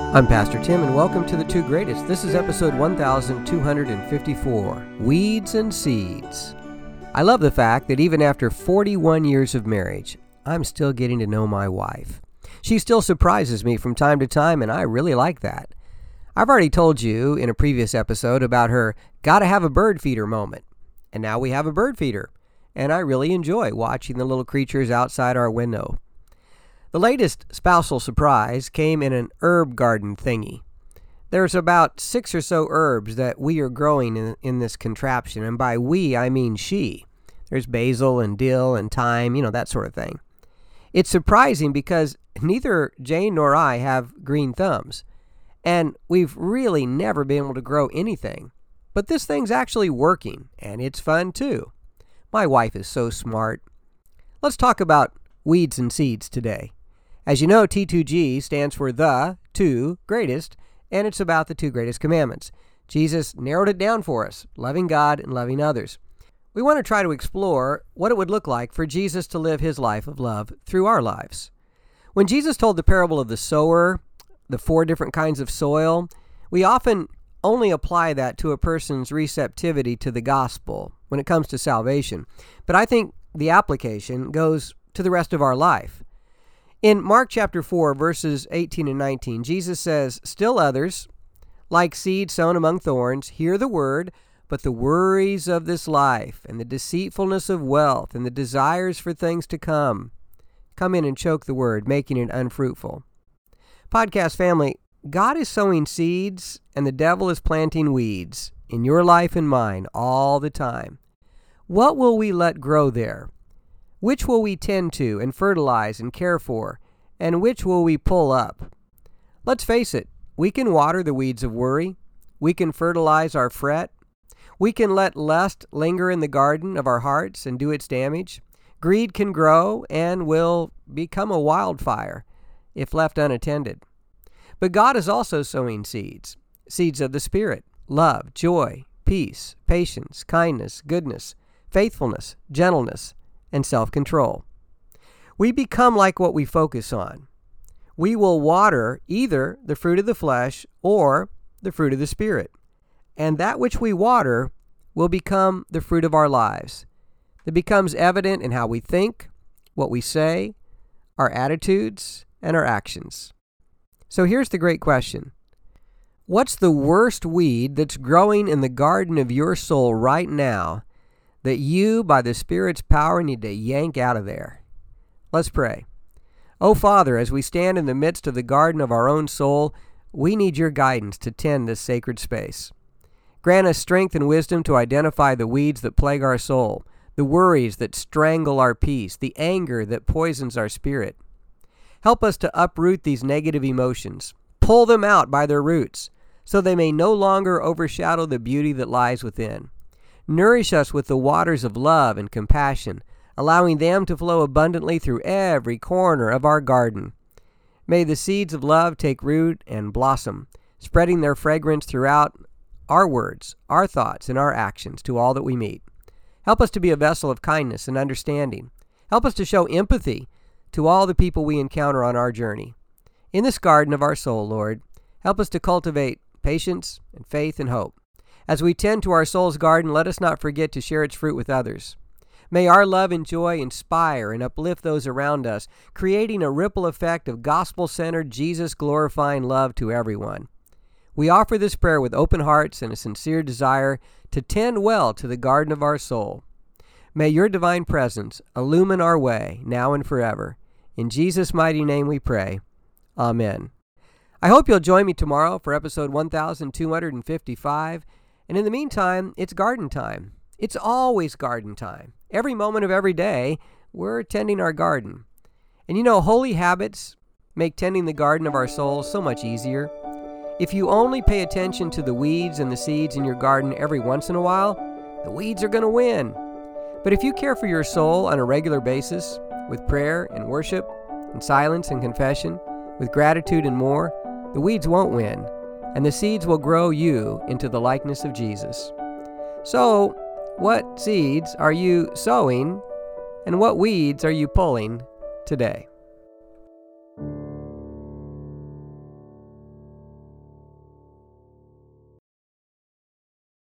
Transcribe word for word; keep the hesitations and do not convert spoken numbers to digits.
I'm Pastor Tim, and welcome to The Two Greatest. This is episode one thousand two hundred fifty-four, Weeds and Seeds. I love the fact that even after forty-one years of marriage, I'm still getting to know my wife. She still surprises me from time to time, and I really like that. I've already told you in a previous episode about her gotta have a bird feeder moment, and now we have a bird feeder, and I really enjoy watching the little creatures outside our window. The latest spousal surprise came in an herb garden thingy. There's about six or so herbs that we are growing in, in this contraption, and by we, I mean she. There's basil and dill and thyme, you know, that sort of thing. It's surprising because neither Jane nor I have green thumbs, and we've really never been able to grow anything. But this thing's actually working, and it's fun too. My wife is so smart. Let's talk about weeds and seeds today. As you know, T two G stands for the two greatest, and it's about the two greatest commandments. Jesus narrowed it down for us, loving God and loving others. We want to try to explore what it would look like for Jesus to live his life of love through our lives. When Jesus told the parable of the sower, the four different kinds of soil, we often only apply that to a person's receptivity to the gospel when it comes to salvation. But I think the application goes to the rest of our life. In Mark chapter four, verses eighteen and nineteen, Jesus says, "Still others, like seed sown among thorns, hear the word, but the worries of this life and the deceitfulness of wealth and the desires for things to come come in and choke the word, making it unfruitful." Podcast family, God is sowing seeds and the devil is planting weeds in your life and mine all the time. What will we let grow there? Which will we tend to and fertilize and care for, and which will we pull up? Let's face it, we can water the weeds of worry. We can fertilize our fret. We can let lust linger in the garden of our hearts and do its damage. Greed can grow and will become a wildfire if left unattended. But God is also sowing seeds, seeds of the Spirit, love, joy, peace, patience, kindness, goodness, faithfulness, gentleness, and self-control. We become like what we focus on. We will water either the fruit of the flesh or the fruit of the Spirit. And that which we water will become the fruit of our lives. It becomes evident in how we think, what we say, our attitudes, and our actions. So here's the great question. What's the worst weed that's growing in the garden of your soul right now that you, by the Spirit's power, need to yank out of there? Let's pray. Oh, Father, as we stand in the midst of the garden of our own soul, we need your guidance to tend this sacred space. Grant us strength and wisdom to identify the weeds that plague our soul, the worries that strangle our peace, the anger that poisons our spirit. Help us to uproot these negative emotions, pull them out by their roots, so they may no longer overshadow the beauty that lies within. Nourish us with the waters of love and compassion, allowing them to flow abundantly through every corner of our garden. May the seeds of love take root and blossom, spreading their fragrance throughout our words, our thoughts, and our actions to all that we meet. Help us to be a vessel of kindness and understanding. Help us to show empathy to all the people we encounter on our journey. In this garden of our soul, Lord, help us to cultivate patience and faith and hope. As we tend to our soul's garden, let us not forget to share its fruit with others. May our love and joy inspire and uplift those around us, creating a ripple effect of gospel-centered, Jesus-glorifying love to everyone. We offer this prayer with open hearts and a sincere desire to tend well to the garden of our soul. May your divine presence illumine our way, now and forever. In Jesus' mighty name we pray. Amen. I hope you'll join me tomorrow for episode one thousand two hundred fifty-five. And in the meantime, it's garden time. It's always garden time. Every moment of every day, we're tending our garden. And you know, holy habits make tending the garden of our souls so much easier. If you only pay attention to the weeds and the seeds in your garden every once in a while, the weeds are going to win. But if you care for your soul on a regular basis, with prayer and worship, and silence and confession, with gratitude and more, the weeds won't win, and the seeds will grow you into the likeness of Jesus. So, what seeds are you sowing, and what weeds are you pulling today?